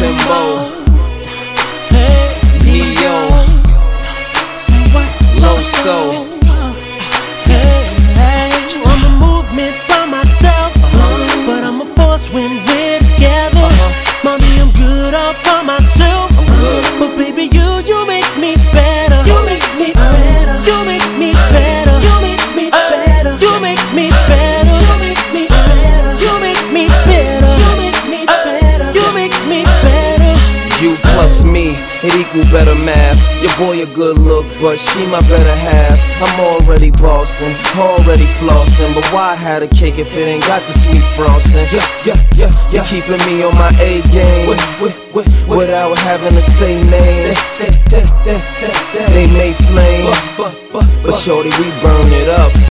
Timbo, Neo, Loso. I'm a movement by myself, but I'm a force when we're together. Mommy, I'm good all by myself, but baby, you make me better. You make me better. You make me better. You make me better. You make me better. You make me better. You make me better. You make me better. You make me better. You plus me, it equal better math. Your boy a good look, but she my better half. I'm already bossing, already flossing, but why have a cake if it ain't got the sweet frosting? You're keeping me on my A game without having to say name. They may flame, but shorty, we burn it up.